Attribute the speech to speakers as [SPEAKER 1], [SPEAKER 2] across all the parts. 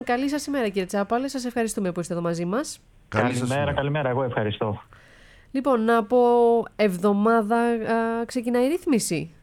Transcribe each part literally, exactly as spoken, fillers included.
[SPEAKER 1] Καλή σας ημέρα, κύριε Τσάπαλε. Σας ευχαριστούμε που είστε εδώ μαζί μας.
[SPEAKER 2] Καλημέρα, καλημέρα. Εγώ ευχαριστώ.
[SPEAKER 1] Λοιπόν, από εβδομάδα α, ξεκινάει η ρύθμιση.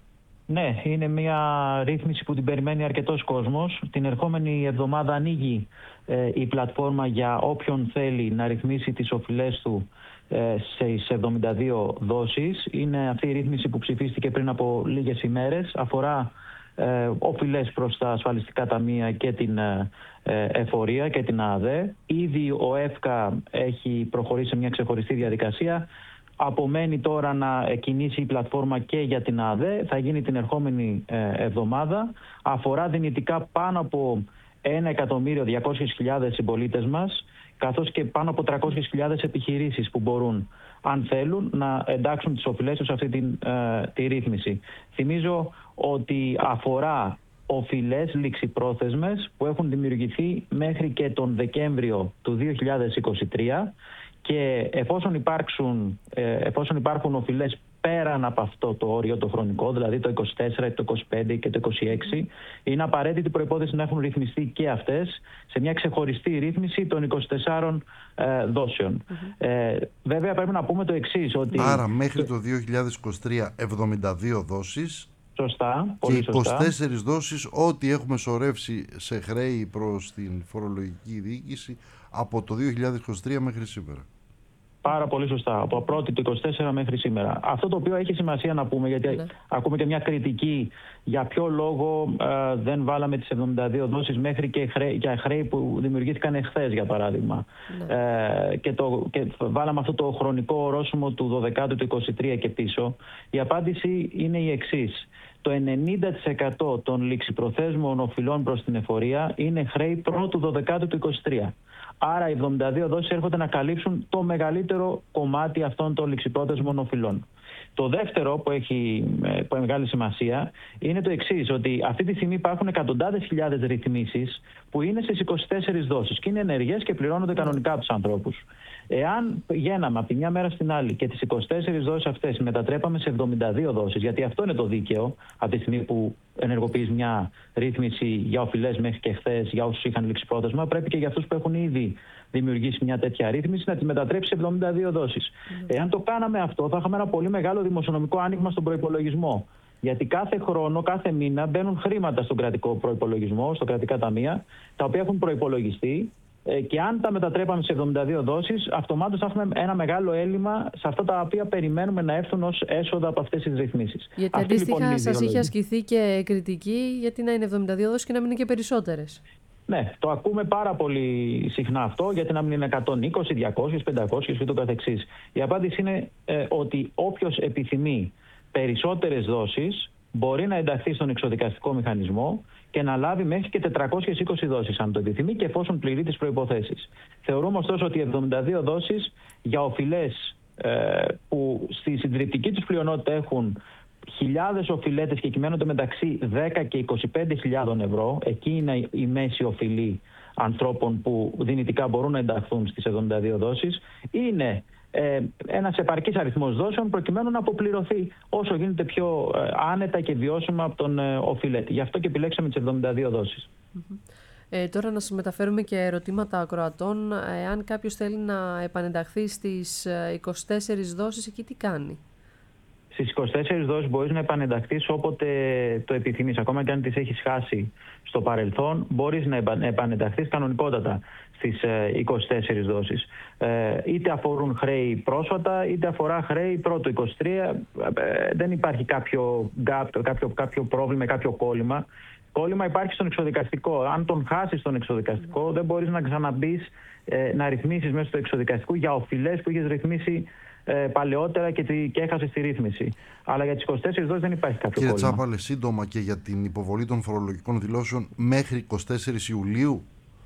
[SPEAKER 2] Ναι, είναι μια ρύθμιση που την περιμένει αρκετός κόσμος. Την ερχόμενη εβδομάδα ανοίγει ε, η πλατφόρμα για όποιον θέλει να ρυθμίσει τις οφειλές του ε, σε εβδομήντα δύο δόσεις. Είναι αυτή η ρύθμιση που ψηφίστηκε πριν από λίγες ημέρες. Αφορά ε, οφειλές προς τα ασφαλιστικά ταμεία και την ε, εφορία και την ΑΔΕ. Ήδη ο ΕΦΚΑ έχει προχωρήσει σε μια ξεχωριστή διαδικασία. Απομένει τώρα να κινήσει η πλατφόρμα και για την ΑΔΕ. Θα γίνει την ερχόμενη εβδομάδα. Αφορά δυνητικά πάνω από ένα εκατομμύριο διακόσιες χιλιάδες συμπολίτες μας, καθώς και πάνω από τριακόσιες χιλιάδες επιχειρήσεις που μπορούν, αν θέλουν, να εντάξουν τις οφειλές τους σε αυτή τη, ε, τη ρύθμιση. Θυμίζω ότι αφορά οφειλές ληξιπρόθεσμες που έχουν δημιουργηθεί μέχρι και τον Δεκέμβριο του δύο χιλιάδες είκοσι τρία. Και εφόσον, υπάρξουν, εφόσον υπάρχουν οφειλές πέραν από αυτό το όριο το χρονικό, δηλαδή το είκοσι τέσσερα, το είκοσι πέντε και το είκοσι έξι, είναι απαραίτητη προϋπόθεση να έχουν ρυθμιστεί και αυτές σε μια ξεχωριστή ρύθμιση των είκοσι τεσσάρων ε, δόσεων. Mm-hmm. Ε, βέβαια πρέπει να πούμε το εξής. Ότι...
[SPEAKER 3] Άρα μέχρι το δύο χιλιάδες είκοσι τρία εβδομήντα δύο δόσεις.
[SPEAKER 2] Σωστά, πολύ
[SPEAKER 3] και
[SPEAKER 2] σωστά.
[SPEAKER 3] είκοσι τέσσερις δόσεις ό,τι έχουμε σωρεύσει σε χρέη προς την φορολογική διοίκηση από το δύο χιλιάδες είκοσι τρία μέχρι σήμερα.
[SPEAKER 2] Πάρα πολύ σωστά. Από πρώτη του είκοσι τέσσερα μέχρι σήμερα. Αυτό το οποίο έχει σημασία να πούμε, γιατί ναι. ακούμε και μια κριτική για ποιο λόγο ε, δεν βάλαμε τις εβδομήντα δύο δόσεις μέχρι και χρέ, για χρέη που δημιουργήθηκαν εχθές, για παράδειγμα. Ναι. Ε, και, το, και βάλαμε αυτό το χρονικό ορόσημο του δωδεκάτου του είκοσι τρία και πίσω. Η απάντηση είναι η εξής. Το ενενήντα τοις εκατό των ληξιπροθέσμων οφειλών προς την εφορία είναι χρέη πρώτου δωδεκάτου του είκοσι τρία. Άρα οι εβδομήντα δύο δόσεις έρχονται να καλύψουν το μεγαλύτερο κομμάτι αυτών των ληξιπρόθεσμων οφειλών. Το δεύτερο που έχει, που έχει μεγάλη σημασία είναι το εξής, ότι αυτή τη στιγμή υπάρχουν εκατοντάδες χιλιάδες ρυθμίσεις που είναι στις είκοσι τέσσερις δόσεις και είναι ενεργές και πληρώνονται κανονικά από τους ανθρώπους. Εάν πηγαίναμε από τη μια μέρα στην άλλη και τις είκοσι τέσσερις δόσεις αυτές μετατρέπαμε σε εβδομήντα δύο δόσεις, γιατί αυτό είναι το δίκαιο από τη στιγμή που ενεργοποιείς μια ρύθμιση για οφειλές μέχρι και χθες, για όσους είχαν ληξιπρόθεσμα, πρέπει και για αυτούς που έχουν ήδη δημιουργήσει μια τέτοια ρύθμιση να τη μετατρέψει σε εβδομήντα δύο δόσεις. Mm. Εάν το κάναμε αυτό, θα είχαμε ένα πολύ μεγάλο δημοσιονομικό άνοιγμα στον προϋπολογισμό. Γιατί κάθε χρόνο, κάθε μήνα μπαίνουν χρήματα στον κρατικό προϋπολογισμό, στα κρατικά ταμεία, τα οποία έχουν προϋπολογιστεί. Και αν τα μετατρέπαμε σε εβδομήντα δύο δόσεις, αυτομάτως θα έχουμε ένα μεγάλο έλλειμμα σε αυτά τα οποία περιμένουμε να έρθουν ως έσοδα από αυτές τις ρυθμίσεις.
[SPEAKER 1] Γιατί
[SPEAKER 2] Αυτή,
[SPEAKER 1] αντίστοιχα
[SPEAKER 2] λοιπόν,
[SPEAKER 1] σας είχε ασκηθεί και κριτική γιατί να είναι εβδομήντα δύο δόσεις και να μην είναι και περισσότερες.
[SPEAKER 2] Ναι, το ακούμε πάρα πολύ συχνά αυτό, γιατί να μην είναι εκατόν είκοσι, διακόσιες, πεντακόσιες και το καθεξής. Η απάντηση είναι ε, ότι όποιος επιθυμεί περισσότερες δόσεις μπορεί να ενταχθεί στον εξοδικαστικό μηχανισμό και να λάβει μέχρι και τετρακόσιες είκοσι δόσεις αν το επιθυμεί και εφόσον πληρεί τις προϋποθέσεις. Θεωρούμε ωστόσο ότι οι εβδομήντα δύο δόσεις για οφειλές ε, που στη συντριπτική τους πλειονότητα έχουν χιλιάδες οφειλέτες και κυμαίνονται μεταξύ δέκα και είκοσι πέντε χιλιάδων ευρώ, εκεί είναι η μέση οφειλή ανθρώπων που δυνητικά μπορούν να ενταχθούν στις εβδομήντα δύο δόσεις, είναι ε, ένας επαρκής αριθμός δόσεων προκειμένου να αποπληρωθεί όσο γίνεται πιο ε, άνετα και βιώσιμα από τον ε, οφειλέτη. Γι' αυτό και επιλέξαμε τις εβδομήντα δύο δόσεις.
[SPEAKER 1] Mm-hmm. Ε, τώρα να σας μεταφέρουμε και ερωτήματα ακροατών. Εάν κάποιος θέλει να επανενταχθεί στις είκοσι τέσσερις δόσεις, εκεί τι κάνει?
[SPEAKER 2] Στις είκοσι τέσσερις δόσεις μπορείς να επανενταχθείς όποτε το επιθυμείς. Ακόμα και αν τις έχεις χάσει στο παρελθόν, μπορείς να επανενταχθείς κανονικότατα στις είκοσι τέσσερις δόσεις. Είτε αφορούν χρέη πρόσφατα, είτε αφορά χρέη πρώτου είκοσι τρία. Δεν υπάρχει κάποιο gap, κάποιο, κάποιο πρόβλημα, κάποιο κόλλημα. Κόλλημα υπάρχει στον εξοδικαστικό. Αν τον χάσεις στον εξοδικαστικό, mm. δεν μπορείς να ξαναμπείς να ρυθμίσεις μέσα στο εξοδικαστικό για οφειλές που είχες ρυθμίσει Ε, παλαιότερα και, τη, και έχασε τη ρύθμιση. Αλλά για τις είκοσι τέσσερις δόσεις δεν υπάρχει κάποιο
[SPEAKER 3] πρόβλημα.
[SPEAKER 2] Κύριε
[SPEAKER 3] Τσάπαλε, σύντομα και για την υποβολή των φορολογικών δηλώσεων μέχρι είκοσι τέσσερις Ιουλίου.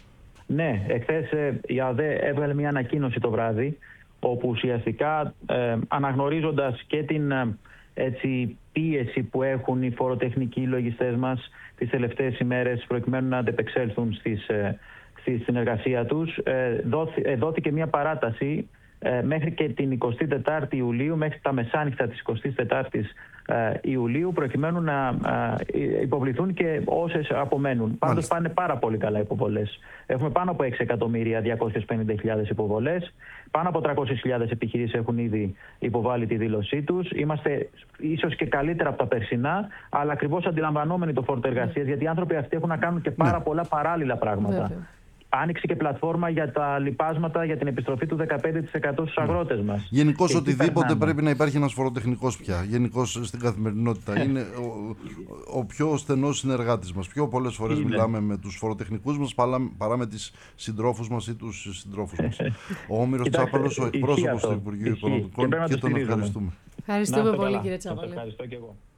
[SPEAKER 2] Ναι, εχθές ε, η ΑΔΕ έβγαλε μια ανακοίνωση το βράδυ, όπου ουσιαστικά ε, αναγνωρίζοντας και την ε, έτσι, πίεση που έχουν οι φοροτεχνικοί λογιστές μας τις τελευταίες ημέρες προκειμένου να αντεπεξέλθουν στις, ε, στη συνεργασία τους, ε, δόθη, ε, δόθηκε μια παράταση μέχρι και την εικοστή τετάρτη Ιουλίου, μέχρι τα μεσάνυχτα της εικοστής τετάρτης Ιουλίου, προκειμένου να υποβληθούν και όσες απομένουν. Πάντως πάνε πάρα πολύ καλά υποβολές. Έχουμε πάνω από έξι εκατομμύρια διακόσιες πενήντα χιλιάδες υποβολές. Πάνω από τριακόσιες χιλιάδες επιχειρήσεις έχουν ήδη υποβάλει τη δήλωσή τους. Είμαστε ίσως και καλύτερα από τα περσινά, αλλά ακριβώς αντιλαμβανόμενοι το φόρτο εργασίας, γιατί οι άνθρωποι αυτοί έχουν να κάνουν και πάρα πολλά παράλληλα πράγματα. Βέβαια. Άνοιξε και πλατφόρμα για τα λοιπάσματα για την επιστροφή του δεκαπέντε τοις εκατό στους αγρότες μας.
[SPEAKER 3] Γενικώς οτιδήποτε περνάμε. Πρέπει να υπάρχει ένας φοροτεχνικός πια. Γενικώς στην καθημερινότητα. Είναι ο, ο πιο στενός συνεργάτης μας. Πιο πολλές φορές είναι. Μιλάμε με τους φοροτεχνικούς μας παρά με τις συντρόφους μας ή τους συντρόφους μας. Ο Όμηρος Τσάπαλος, ο εκπρόσωπος του Υπουργείου Οικονομικών, και, και τον ευχαριστούμε.
[SPEAKER 1] Ευχαριστούμε πολύ, κύριε Τσάπαλη.
[SPEAKER 2] Ευχαριστώ και εγώ.